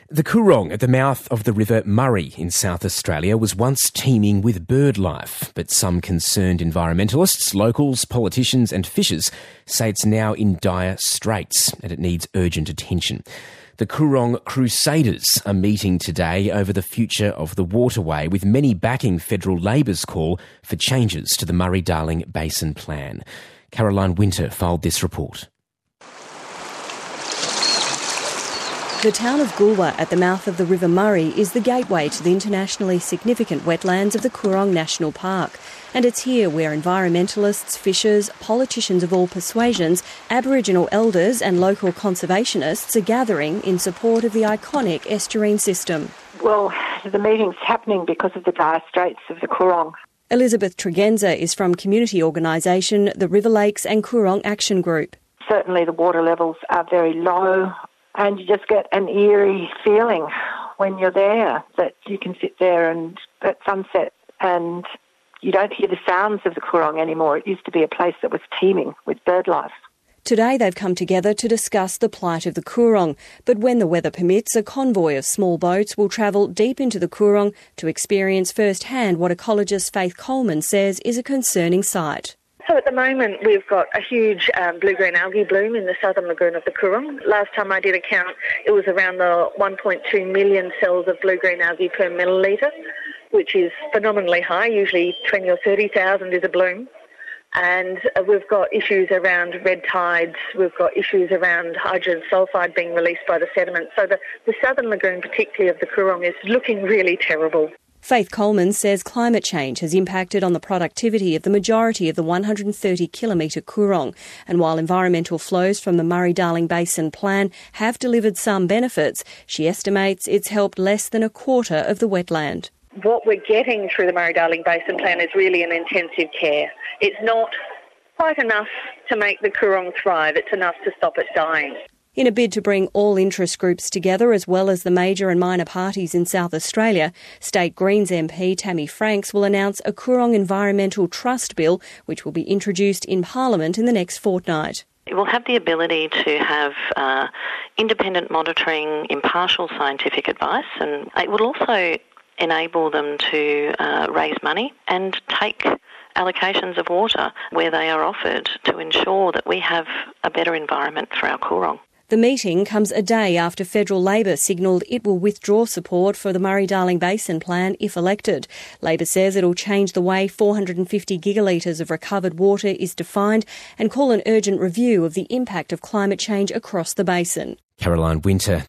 The Coorong at the mouth of the River Murray in South Australia was once teeming with bird life, but some concerned environmentalists, locals, politicians and fishers say it's now in dire straits and it needs urgent attention. The Coorong Crusaders are meeting today over the future of the waterway, with many backing federal Labor's call for changes to the Murray-Darling Basin Plan. Caroline Winter filed this report. The town of Goolwa at the mouth of the River Murray is the gateway to the internationally significant wetlands of the Coorong National Park. And it's here where environmentalists, fishers, politicians of all persuasions, Aboriginal elders and local conservationists are gathering in support of the iconic estuarine system. Well, the meeting's happening because of the dire straits of the Coorong. Elizabeth Tregenza is from community organisation the River Lakes and Coorong Action Group. Certainly the water levels are very low, and you just get an eerie feeling when you're there that you can sit there and at sunset and you don't hear the sounds of the Coorong anymore. It used to be a place that was teeming with bird life. Today they've come together to discuss the plight of the Coorong, but when the weather permits, a convoy of small boats will travel deep into the Coorong to experience firsthand what ecologist Faith Coleman says is a concerning sight. So at the moment we've got a huge blue-green algae bloom in the southern lagoon of the Coorong. Last time I did a count, it was around the 1.2 million cells of blue-green algae per millilitre, which is phenomenally high. Usually 20 or 30,000 is a bloom. And we've got issues around red tides, we've got issues around hydrogen sulphide being released by the sediment. So the southern lagoon, particularly of the Coorong, is looking really terrible. Faith Coleman says climate change has impacted on the productivity of the majority of the 130-kilometre Coorong. And while environmental flows from the Murray-Darling Basin Plan have delivered some benefits, she estimates it's helped less than a quarter of the wetland. What we're getting through the Murray-Darling Basin Plan is really an intensive care. It's not quite enough to make the Coorong thrive, it's enough to stop it dying. In a bid to bring all interest groups together, as well as the major and minor parties in South Australia, State Greens MP Tammy Franks will announce a Coorong Environmental Trust Bill, which will be introduced in Parliament in the next fortnight. It will have the ability to have independent monitoring, impartial scientific advice, and it will also enable them to raise money and take allocations of water where they are offered to ensure that we have a better environment for our Coorong. The meeting comes a day after federal Labor signalled it will withdraw support for the Murray-Darling Basin Plan if elected. Labor says it'll change the way 450 gigalitres of recovered water is defined and call an urgent review of the impact of climate change across the basin. Caroline Winter.